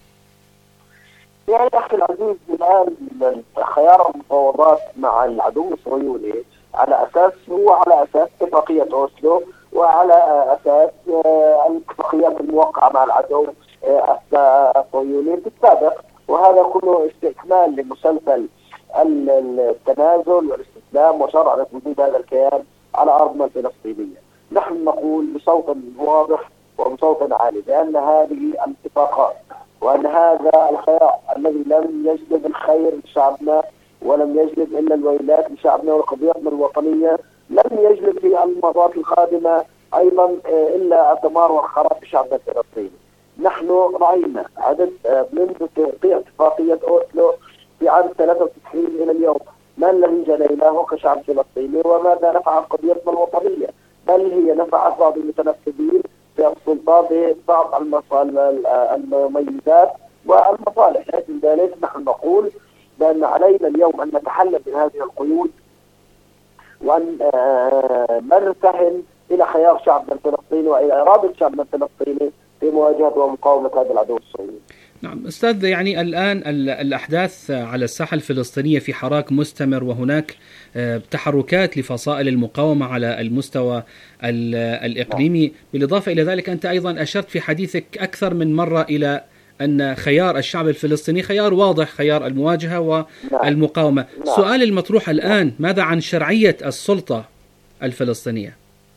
يعني أخي العزيز، الآن خيار المفاوضات مع العدو الصهيوني على أساس اتفاقية أوسلو وعلى أساس الاتفاقيات الموقعة مع العدو الصهيوني بالسابق، وهذا كله استكمال لمسلسل التنازل والاستسلام وشرع وجود هذا الكيان على أرضنا الفلسطينية. نحن نقول بصوت واضح وبصوت عالي بأن هذه الاتفاقات وأن هذا الخيار الذي لم يجلب الخير لشعبنا ولم يجلب إلا الويلات لشعبنا وقضيتنا الوطنية، لم يجلب في المرات القادمة أيضا إلا الدمار والخراب لشعبنا الفلسطيني. نحن رأينا عدد منذ توقيع اتفاقية أوسلو في عام 93 إلى اليوم ما الذي جنيناه كشعب فلسطيني وماذا نفعت قضيتنا الوطنية، بل هي نفعت بعض المتنفذين في السلطة ببعض المميزات والمصالح. لذلك نحن نقول بأن علينا اليوم أن نتحلل من هذه القيود وأن نرتهن إلى خيار شعبنا الفلسطيني وإلى إرادة شعبنا الفلسطيني في مواجهة ومقاومة هذا العدو الصهيوني. نعم أستاذ، يعني الآن الأحداث على الساحة الفلسطينية في حراك مستمر، وهناك تحركات لفصائل المقاومة على المستوى الإقليمي. بالإضافة إلى ذلك أنت أيضا أشرت في حديثك أكثر من مرة إلى أن خيار الشعب الفلسطيني خيار واضح، خيار المواجهة والمقاومة. السؤال المطروح الآن، ماذا عن شرعية السلطة الفلسطينية؟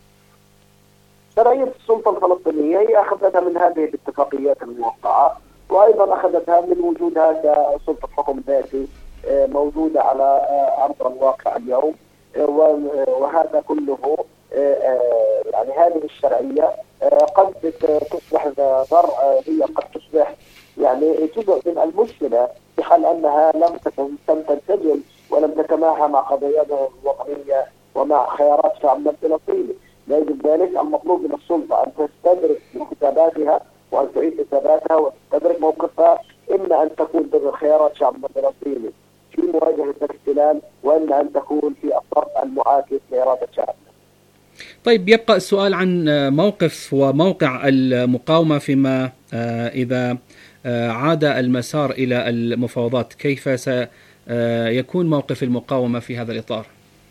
شرعية السلطة الفلسطينية هي أخذتها من هذه الاتفاقيات الموقعة، وأيضا أخذتها من وجودها كسلطة حكم ذاتي موجودة على أرض الواقع اليوم. وهذا كله يعني هذه الشرعية قد تصبح هي قد تصبح يعني جزء من المشكلة، في حال أنها لم تنسجم ولم تتماهى مع قضايانا الوطنية ومع خيارات شعبنا الفلسطيني. لأجل ذلك المطلوب من السلطة أن تستدرك حساباتها وأن تعيد حساباتها وتستدرك موقفها، إما أن تكون ضمن خيارات شعبنا الفلسطيني في مواجهة الاحتلال، وإما أن تكون في الصف المعاكس لإرادة شعبنا. طيب، يبقى السؤال عن موقف وموقع المقاومة فيما إذا عاد المسار إلى المفاوضات. كيف سيكون موقف المقاومة في هذا الإطار؟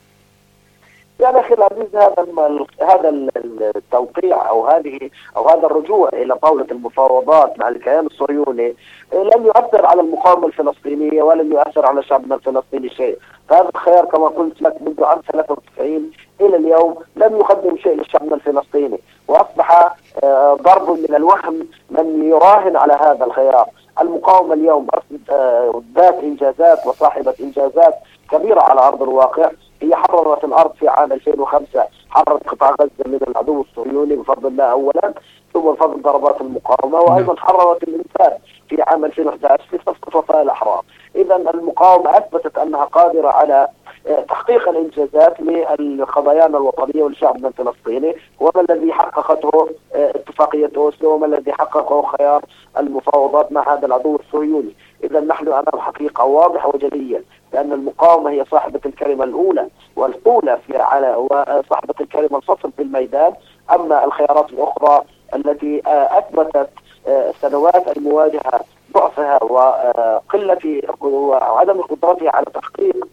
يعني أخي العزيز، هذا التوقيع أو هذا الرجوع إلى طاولة المفاوضات مع الكيان الصهيوني لن يؤثر على المقاومة الفلسطينية ولن يؤثر على شعبنا الفلسطيني شيء. فهذا الخيار كما قلت لك منذ عام 93 إلى اليوم لم يقدم شيء لشعبنا الفلسطيني، وأصبح ضرب من الوهم من يراهن على هذا الخيار. المقاومة اليوم ذات إنجازات وصاحبة إنجازات كبيرة على أرض الواقع. هي حررت الأرض في عام 2005، حررت قطاع غزة من العدو الصهيوني بفضل الله أولا، ثم بفضل ضربات المقاومة، وأيضا حررت الإنسان في عام 2011 في صفقة وفاء الأحرار. إذا المقاومة أثبتت أنها قادرة على تحقيق الإنجازات لقضايانا الوطنية ولشعبنا الفلسطيني، وما الذي حققته اتفاقية أوسلو، وما الذي حققه خيار المفاوضات مع هذا العدو الصهيوني. إذا نحن أمام حقيقة واضحة وجلية لأن المقاومة هي صاحبة الكلمة الأولى والأولى وصاحبة الكلمة الفصل في الميدان. أما الخيارات الأخرى التي أثبتت سنوات المواجهة ضعفها وقلة وعدم قدرتها على تحقيق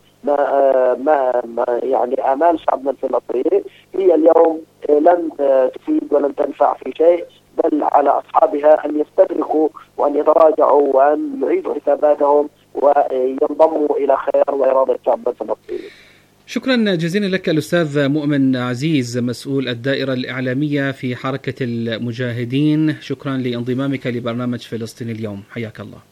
ما يعني آمال شعبنا الفلسطيني، هي اليوم لن تفيد ولن تنفع في شيء، بل على أصحابها أن يستدركوا وأن يتراجعوا وأن يعيدوا حساباتهم وينضموا إلى خيار وإرادة شعبنا الفلسطيني. شكرا جزيلا لك الأستاذ مؤمن عزيز، مسؤول الدائرة الإعلامية في حركة المجاهدين. شكرا لانضمامك لبرنامج فلسطين اليوم، حياك الله.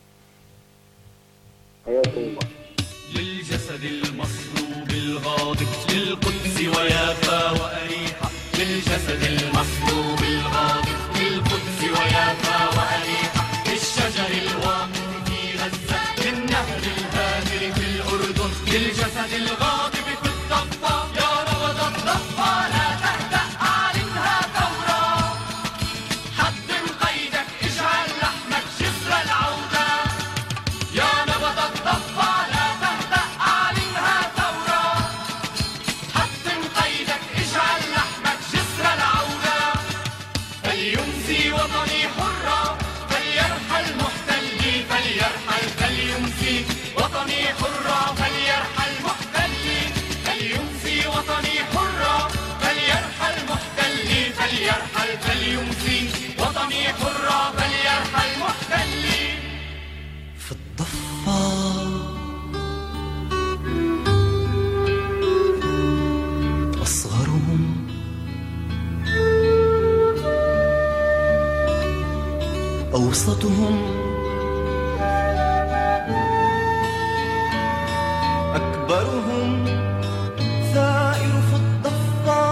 حياكم الله. للجسد المصلوب الغاضب للقدس ويافا وأريحا، للجسد المصلوب الغاضب للقدس ويافا وأريحا، للشجر الواقف في غزة، للنهر الهادر في الأردن، للجسد الغاضب في الضفة، يا نبض الضفة لا تهدأ أعلنها ثورة، حطم قيدك اجعل لحمك جسر العودة، يا نبض الضفة لا تهدأ أعلنها ثورة، حطم قيدك اجعل لحمك جسر العودة، فليمسي وطني حرة فليرحل محتلي، فليمسي وطني حرة فليرحل محتلي، فليمسي وطني حرة فليرحل محتلي، فليمسي وطني حرة فليرحل محتلي. في الضفة أصغرهم أوسطهم أكبرهم، ثائر في الضفة.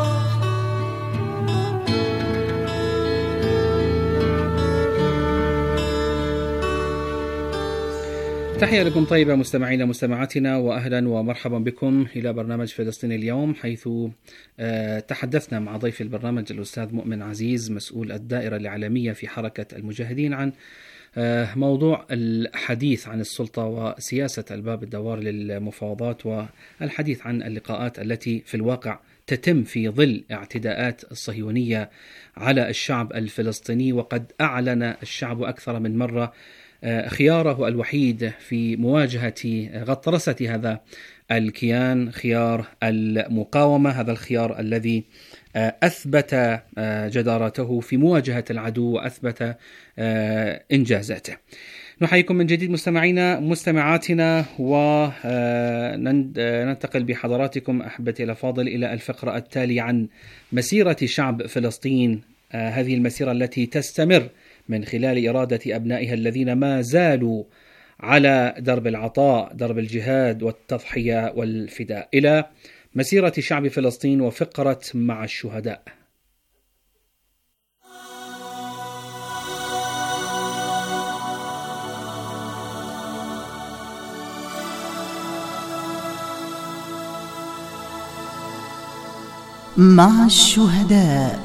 تحية لكم طيبة مستمعينا مستمعاتنا، وأهلا ومرحبا بكم إلى برنامج فلسطين اليوم، حيث تحدثنا مع ضيف البرنامج الأستاذ مؤمن عزيز، مسؤول الدائرة الإعلامية في حركة المجاهدين، عن موضوع الحديث عن السلطة وسياسة الباب الدوار للمفاوضات، والحديث عن اللقاءات التي في الواقع تتم في ظل اعتداءات الصهيونية على الشعب الفلسطيني، وقد أعلن الشعب أكثر من مرة خياره الوحيد في مواجهة غطرسة هذا الكيان، خيار المقاومة، هذا الخيار الذي أثبت جدارته في مواجهة العدو وأثبت إنجازاته. نحييكم من جديد مستمعاتنا، وننتقل بحضراتكم أحبتي الأفاضل إلى الفقرة التالية عن مسيرة شعب فلسطين، هذه المسيرة التي تستمر من خلال إرادة أبنائها الذين ما زالوا على درب العطاء، درب الجهاد والتضحية والفداء، إلى مسيرة شعب فلسطين وفقرة مع الشهداء. مع الشهداء.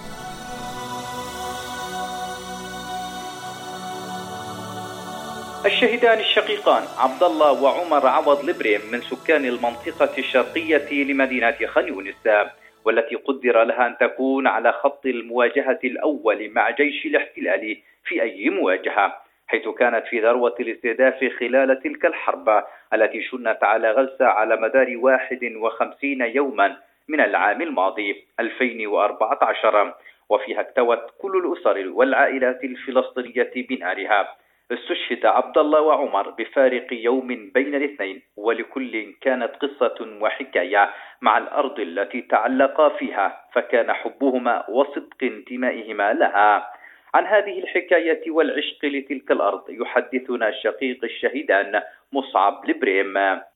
الشهيدان الشقيقان عبد الله وعمر عوض البريم من سكان المنطقة الشرقية لمدينة خان يونس، والتي قدر لها أن تكون على خط المواجهة الأول مع جيش الاحتلال في أي مواجهة، حيث كانت في ذروة الاستهداف خلال تلك الحرب التي شنت على غزة على مدار 51 يوما من العام الماضي 2014، وفيها اكتوت كل الأسر والعائلات الفلسطينية بنارها. استشهد عبد الله وعمر بفارق يوم بين الاثنين، ولكل كانت قصة وحكاية مع الأرض التي تعلقا فيها، فكان حبهما وصدق انتمائهما لها. عن هذه الحكاية والعشق لتلك الأرض يحدثنا شقيق الشهيدان مصعب البريم.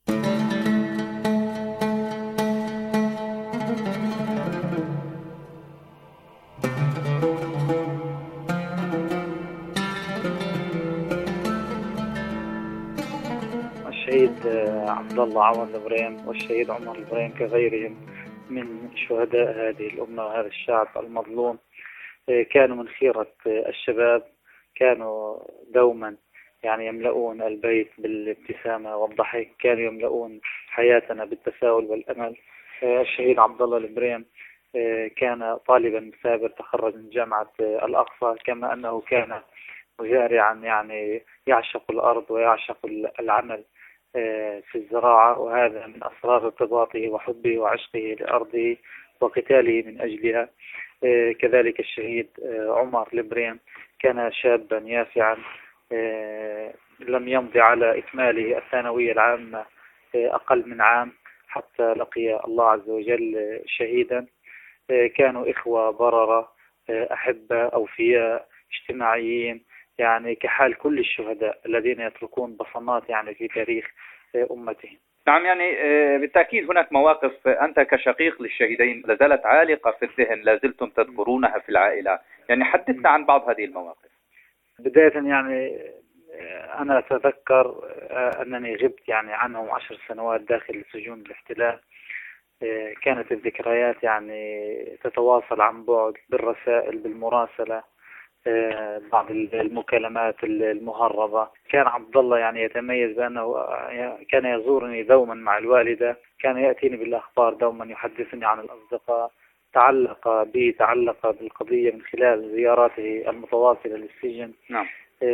الشهيد عبد الله عوض البريم والشهيد عمر البريم كغيرهم من شهداء هذه الأمة وهذا الشعب المظلوم كانوا من خيرة الشباب، كانوا دوما يعني يملؤون البيت بالابتسامة والضحك، كانوا يملؤون حياتنا بالتفاؤل والأمل. الشهيد عبد الله البريم كان طالبا مثابر، تخرج من جامعة الأقصى، كما أنه كان مجارعا يعني يعشق الأرض ويعشق العمل في الزراعة، وهذا من أسرار ارتباطه وحبه وعشقه لأرضه وقتاله من أجلها. كذلك الشهيد عمر البريم كان شابا يافعا، لم يمضي على إكماله الثانوية العامة أقل من عام حتى لقي الله عز وجل شهيدا. كانوا إخوة بررة، أحبة، أوفياء، اجتماعيين، يعني كحال كل الشهداء الذين يتركون بصمات يعني في تاريخ أمتهم. نعم، يعني بالتأكيد هناك مواقف أنت كشقيق للشهيدين لازالت عالقة في الذهن، لازلتم تذكرونها في العائلة، يعني حدثنا عن بعض هذه المواقف. بداية يعني أنا أتذكر أنني غبت يعني عنهم 10 سنوات داخل سجون الاحتلال. كانت الذكريات يعني تتواصل عن بعد بالرسائل، بالمراسلة، بعض المكالمات المهربة. كان عبد الله يعني يتميز بأنه كان يزورني دوما مع الوالدة، كان يأتيني بالأخبار دوما، يحدثني عن الأصدقاء، تعلق بي، تعلق بالقضية من خلال زياراته المتواصلة للسجن. نعم.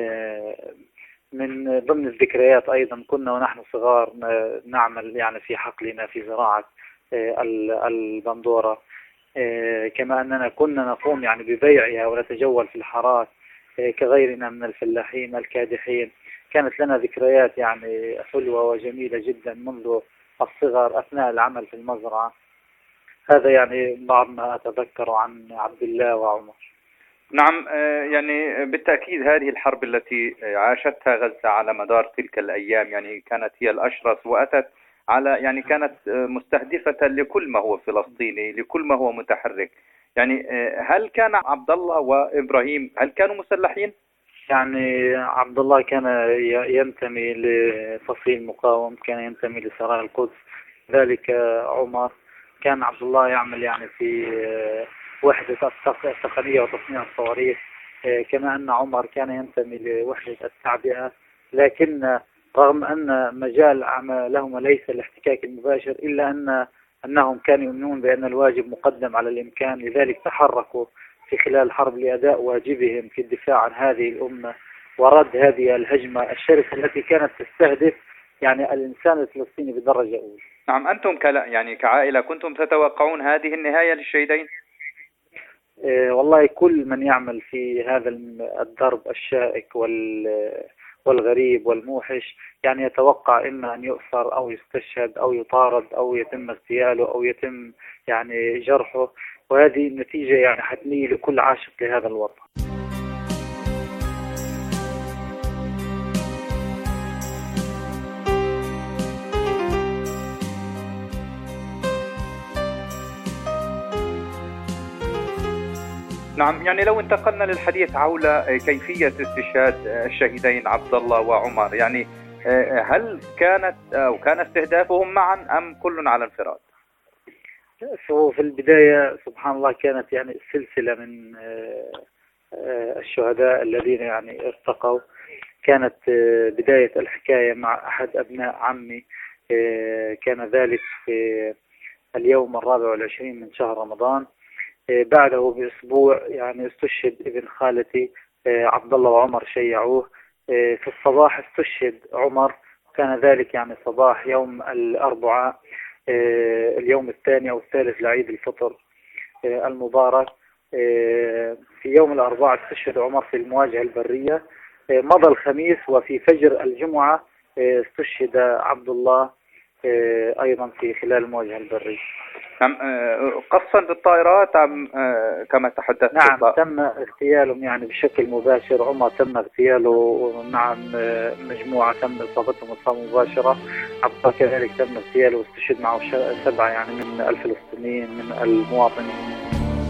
من ضمن الذكريات أيضا كنا ونحن صغار نعمل يعني في حقلنا في زراعة البندورة، كما أننا كنا نقوم يعني ببيعها ونتجول في الحارات كغيرنا من الفلاحين الكادحين. كانت لنا ذكريات يعني حلوة وجميلة جدا منذ الصغر أثناء العمل في المزرعة. هذا يعني بعض ما أتذكر عن عبد الله وعمر. نعم، يعني بالتأكيد هذه الحرب التي عاشتها غزة على مدار تلك الأيام يعني كانت هي الأشرس، وأتت على يعني كانت مستهدفة لكل ما هو فلسطيني، لكل ما هو متحرك. يعني هل كان عبد الله وإبراهيم هل كانوا مسلحين؟ يعني عبد الله كان ينتمي لفصيل مقاوم، كان ينتمي لسرايا القدس. ذلك عمر كان عبد الله يعمل يعني في وحدة التقنية وتصنيع الصواريخ، كما أن عمر كان ينتمي لوحدة التعبئة. لكن رغم أن مجال عملهما ليس الاحتكاك المباشر، إلا أن أنهم كانوا يؤمنون بأن الواجب مقدم على الإمكان، لذلك تحركوا في خلال الحرب لأداء واجبهم في الدفاع عن هذه الأمة ورد هذه الهجمة الشرسة التي كانت تستهدف يعني الإنسان الفلسطيني بدرجة أولى. نعم، أنتم يعني كعائلة كنتم تتوقعون هذه النهاية للشهيدين؟ والله كل من يعمل في هذا الدرب الشائك والغريب والموحش يعني يتوقع إما أن يؤثر أو يستشهد أو يطارد أو يتم اغتياله أو يتم يعني جرحه، وهذه النتيجة يعني حتمية لكل عاشق لهذا الوطن. نعم، يعني لو انتقلنا للحديث حول كيفية استشهاد الشهيدين عبد الله وعمر، يعني هل كان استهدافهم معا أم كل على انفراد؟ في البداية سبحان الله كانت يعني سلسلة من الشهداء الذين يعني ارتقوا. كانت بداية الحكاية مع أحد أبناء عمي، كان ذلك في اليوم 24 من شهر رمضان. بعده بأسبوع يعني استشهد ابن خالتي عبد الله وعمر شيعوه. في الصباح استشهد عمر، كان ذلك يعني صباح يوم الأربعاء، اليوم الثاني أو الثالث لعيد الفطر المبارك. في يوم الأربعاء استشهد عمر في المواجهة البرية. مضى الخميس وفي فجر الجمعة استشهد عبد الله أيضا في خلال المواجهة البرية. نعم، قصا بالطائرات كما تحدثت. نعم، تم اغتيالهم يعني بشكل مباشر. عمر تم اغتياله مع مجموعة تم إصابتهم إصابة مباشرة. عبد الله كذلك تم اغتياله واستشهد معه 7 يعني من الفلسطينيين من المواطنين.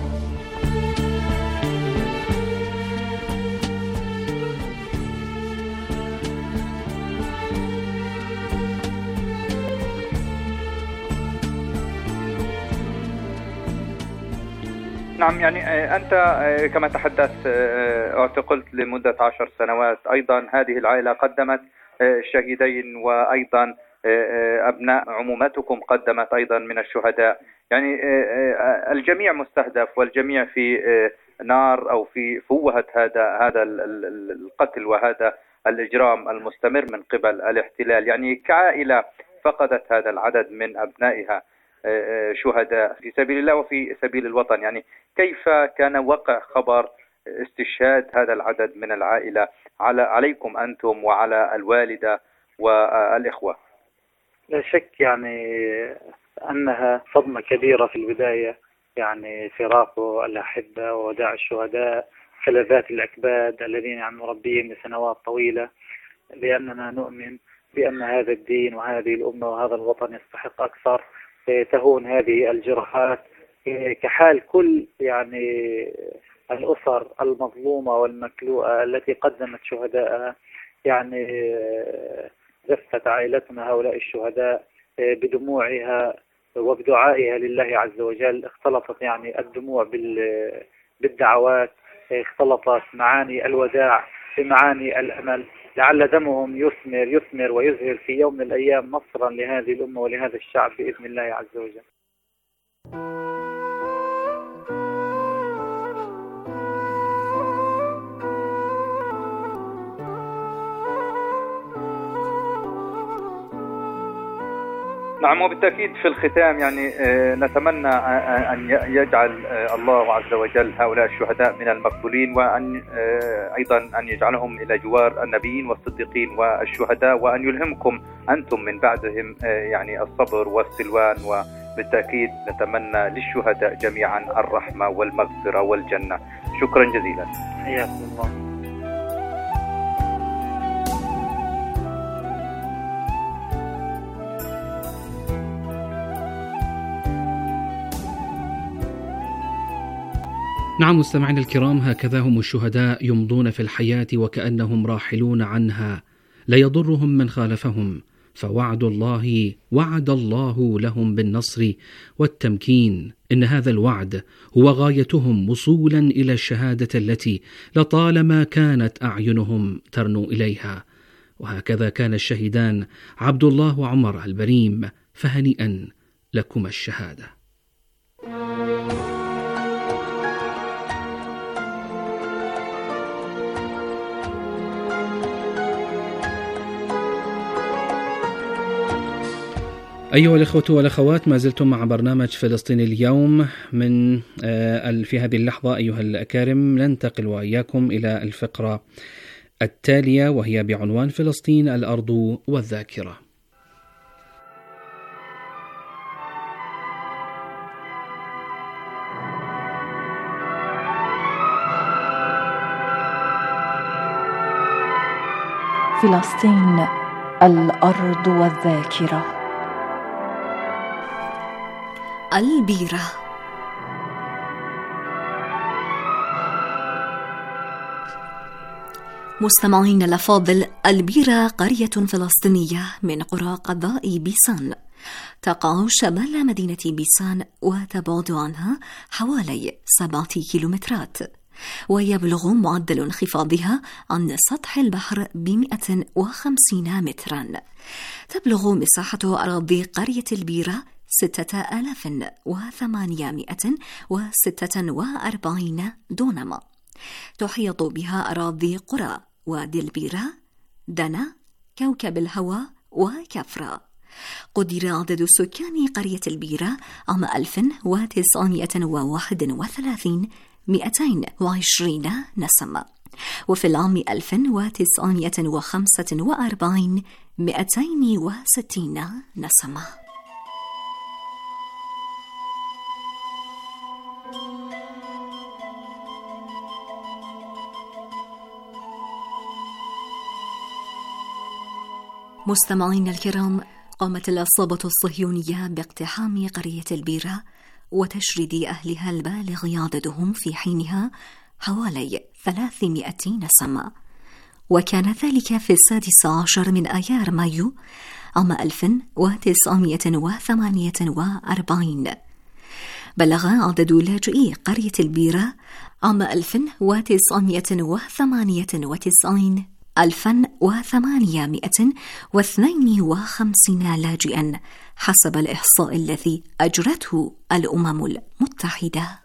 نعم، يعني أنت كما تحدثت اعتقلت لمدة 10 سنوات. أيضا هذه العائلة قدمت الشهيدين، وأيضا أبناء عمومتكم قدمت أيضا من الشهداء. يعني الجميع مستهدف والجميع في نار أو في فوهة هذا القتل وهذا الإجرام المستمر من قبل الاحتلال. يعني كعائلة فقدت هذا العدد من أبنائها شهداء في سبيل الله وفي سبيل الوطن، يعني كيف كان وقع خبر استشهاد هذا العدد من العائلة عليكم أنتم وعلى الوالدة والإخوة؟ لا شك يعني أنها صدمة كبيرة في البداية، يعني فراق الأحبة ووداع الشهداء، فلذات الأكباد الذين يعني مربيين لسنوات طويلة، لأننا نؤمن بأن هذا الدين وهذه الأمة وهذا الوطن يستحق أكثر. تهون هذه الجراحات كحال كل يعني الأسر المظلومة والمكلوءة التي قدمت شهداءها. يعني زفت عائلتنا هؤلاء الشهداء بدموعها وبدعائها لله عز وجل. اختلطت يعني الدموع بالدعوات، اختلطت معاني الوداع بمعاني الأمل، لعل دمهم يثمر ويزهر في يوم من الأيام نصرا لهذه الأمة ولهذا الشعب بإذن الله عز وجل. نعم، وبالتأكيد في الختام يعني نتمنى أن يجعل الله عز وجل هؤلاء الشهداء من المقبولين، وأن أيضا أن يجعلهم إلى جوار النبيين والصديقين والشهداء، وأن يلهمكم أنتم من بعدهم يعني الصبر والسلوان. وبالتأكيد نتمنى للشهداء جميعا الرحمة والمغفرة والجنة. شكرا جزيلا. حياكم الله. نعم مستمعينا الكرام، هكذا هم الشهداء يمضون في الحياة وكأنهم راحلون عنها، لا يضرهم من خالفهم، فوعد الله وعد الله لهم بالنصر والتمكين. إن هذا الوعد هو غايتهم وصولا إلى الشهادة التي لطالما كانت أعينهم ترنو إليها. وهكذا كان الشهيدان عبد الله وعمر البريم، فهنيئا لكما الشهادة. أيها الإخوة والأخوات، ما زلتم مع برنامج فلسطين اليوم. من في هذه اللحظة أيها الأكارم ننتقل وإياكم إلى الفقرة التالية، وهي بعنوان فلسطين الأرض والذاكرة. فلسطين الأرض والذاكرة. البيرة. مستمعين الأفاضل، البيرة قرية فلسطينية من قرى قضاء بيسان، تقع شمال مدينة بيسان وتبعد عنها حوالي 7 كيلومترات، ويبلغ معدل انخفاضها عن سطح البحر ب150 مترا. تبلغ مساحة أراضي قرية البيرة 6846 دونما. تحيط بها أراضي قرى وادي البيرة، دنا، كوكب الهوى وكفرة. قدر عدد سكان قرية البيرة عام 1931 220 نسمة، وفي العام 1945 260 نسمة. مستمعين الكرام، قامت العصابة الصهيونية باقتحام قرية البيرة وتشريد أهلها البالغ عددهم في حينها حوالي 300 نسمة، وكان ذلك في 16 من آيار مايو عام 1948. بلغ عدد لاجئي قرية البيرة عام 1998 2852 لاجئا حسب الإحصاء الذي أجرته الأمم المتحدة.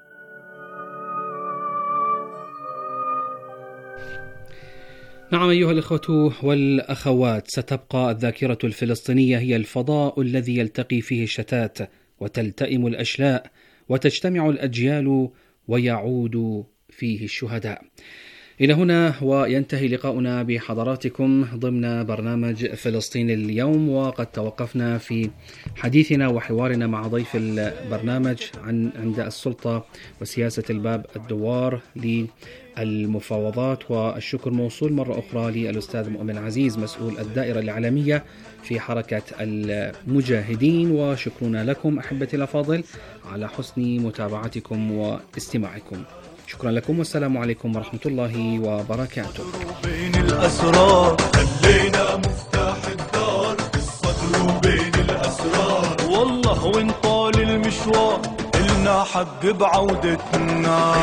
نعم أيها الإخوة والأخوات، ستبقى الذاكرة الفلسطينية هي الفضاء الذي يلتقي فيه الشتات وتلتئم الأشلاء وتجتمع الأجيال ويعود فيه الشهداء. إلى هنا وينتهي لقاؤنا بحضراتكم ضمن برنامج فلسطين اليوم، وقد توقفنا في حديثنا وحوارنا مع ضيف البرنامج عند السلطة وسياسة الباب الدوار للمفاوضات، والشكر موصول مرة أخرى للأستاذ مؤمن عزيز مسؤول الدائرة الإعلامية في حركة المجاهدين. وشكرنا لكم أحبتي الأفاضل على حسن متابعتكم واستماعكم. شكرا لكم والسلام عليكم ورحمة الله وبركاته. بين الأسرار خلينا مفتاح الدار بالصدر وبين الأسرار، والله وإن طال المشوار إلنا حق بعودتنا.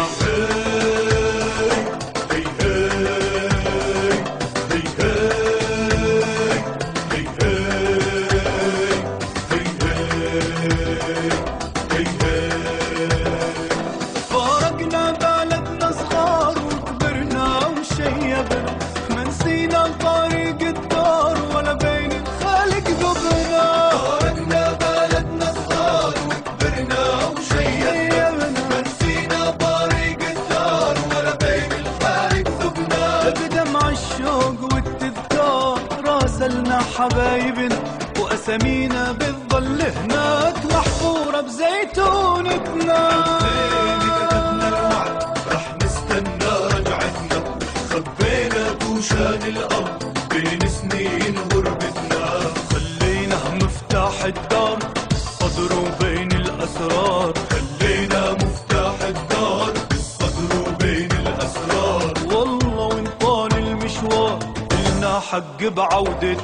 حبايبنا وأسامينا بتضل هناك محفورة بزيتونتنا. كتبنا الوعد رح نستنى رجعتنا، خبينا بوشان الأرض بين سنين غربتنا. خلينا مفتاح الدار صدر بين الأسرار، خلينا مفتاح الدار بالصدر وبين الأسرار. والله وإن طال المشوار إلنا حق بعودتنا.